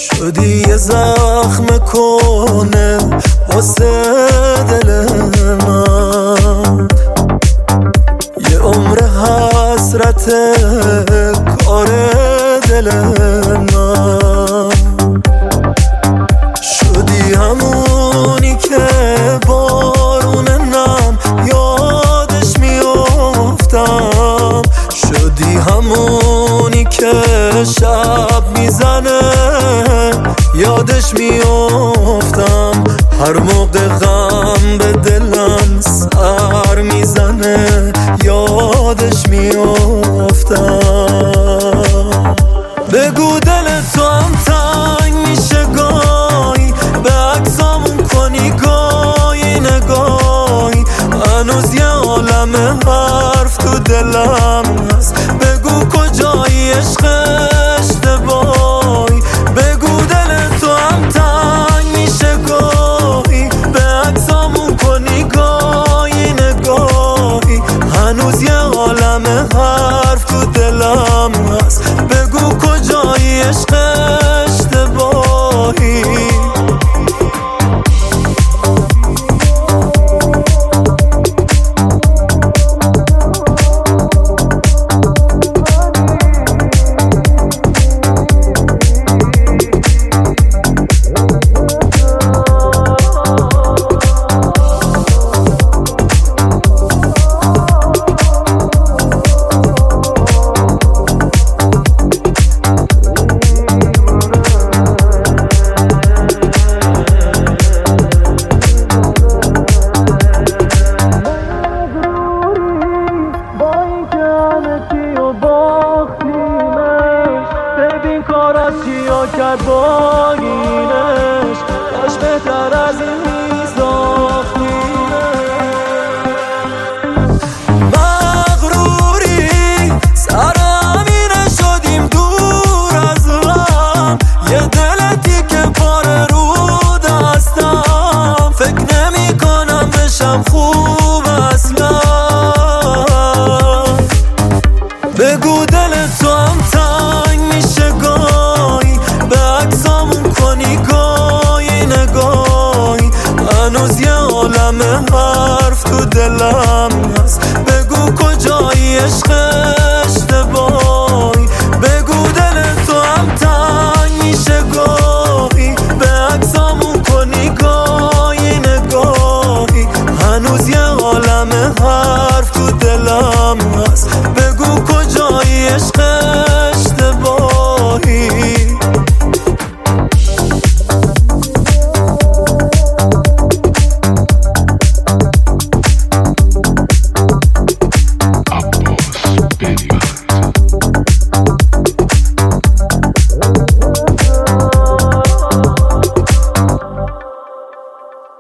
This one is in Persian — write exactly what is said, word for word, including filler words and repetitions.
شدی یه زخم کنه واسه دل من، یه عمر حسرت کار دل من. شدی همونی که بارون نم یادش میافتم، شدی همونی که شب میزنه یادش میافتم، هر موقع غم به دلم سر میزنه یادش میافتم. بگو دل تو هم تنگ میشه گاهی، به عکسامون کنی گاهی نگاهی، هنوز یه عالم حرف تو دلم هست. بگو کجایی عشق اشتباهی، بگو دل تو هم تنگ میشه گاهی، به عکسامون کنی گاهی نگاهی، هنوز یه عالم حرف تو دلم هست. بگو کجایی عشق اشتباهی. کیا کرد با اینش، داشت بهتر از این میساختینش. مغروری سر همینه شدیم دور از غم، یه دلتی که پاره رو دستم، فکر نمی کنم بشم خوب اصلا. بگو دل تو هم تنگ میشه گاهی، به عکسامون کنی گاهی نگاهی، هنوز یه عالم حرف تو دلم هست. بگو کجایی عشق